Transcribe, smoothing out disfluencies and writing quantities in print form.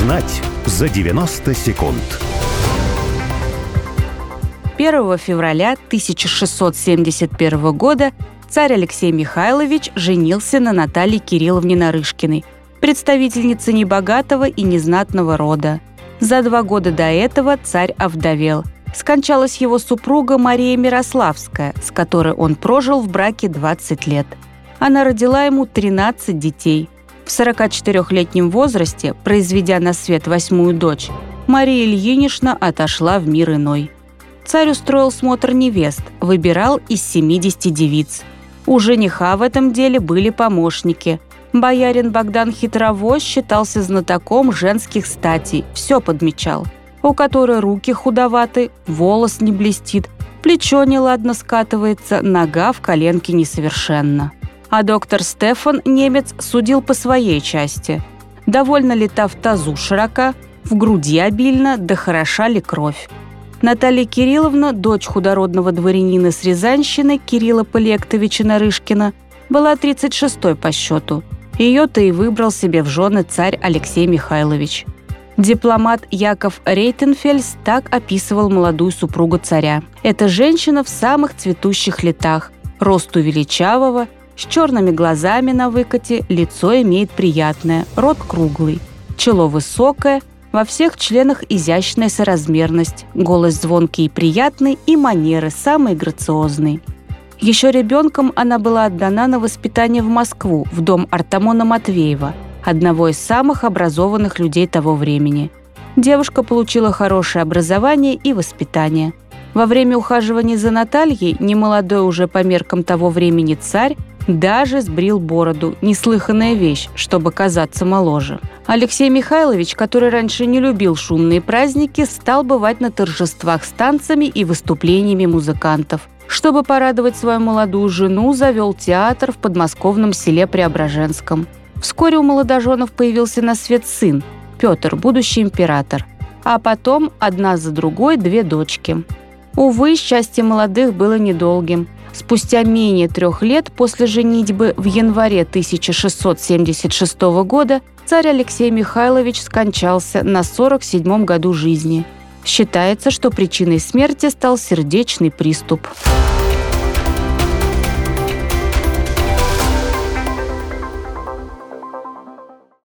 Узнать за 90 секунд. 1 февраля 1671 года царь Алексей Михайлович женился на Наталье Кирилловне Нарышкиной, представительнице небогатого и незнатного рода. За 2 года до этого царь овдовел. Скончалась его супруга Мария Мирославская, с которой он прожил в браке 20 лет. Она родила ему 13 детей. В 44-летнем возрасте, произведя на свет 8-ю дочь, Мария Ильинична отошла в мир иной. Царь устроил смотр невест, выбирал из 70 девиц. У жениха в этом деле были помощники. Боярин Богдан Хитровоз считался знатоком женских статей, все подмечал. У которой руки худоваты, волос не блестит, плечо неладно скатывается, нога в коленке несовершенна. А доктор Стефан немец судил по своей части. Довольно ли та в тазу широка, в груди обильно, да хороша ли кровь. Наталья Кирилловна, дочь худородного дворянина с Рязанщины Кирилла Полектовича Нарышкина, была 36-й по счету. Ее-то и выбрал себе в жены царь Алексей Михайлович. Дипломат Яков Рейтенфельс так описывал молодую супругу царя. Это женщина в самых цветущих летах, росту величавого, с черными глазами на выкате, лицо имеет приятное, рот круглый, чело высокое, во всех членах изящная соразмерность, голос звонкий и приятный и манеры самые грациозные. Еще ребенком она была отдана на воспитание в Москву, в дом Артамона Матвеева, одного из самых образованных людей того времени. Девушка получила хорошее образование и воспитание. Во время ухаживания за Натальей немолодой уже по меркам того времени царь даже сбрил бороду, неслыханная вещь, чтобы казаться моложе. Алексей Михайлович, который раньше не любил шумные праздники, стал бывать на торжествах с танцами и выступлениями музыкантов. Чтобы порадовать свою молодую жену, завел театр в подмосковном селе Преображенском. Вскоре у молодоженов появился на свет сын, Петр, будущий император. А потом одна за другой 2 дочки. Увы, счастье молодых было недолгим. Спустя менее 3 лет после женитьбы в январе 1676 года царь Алексей Михайлович скончался на 47-м году жизни. Считается, что причиной смерти стал сердечный приступ.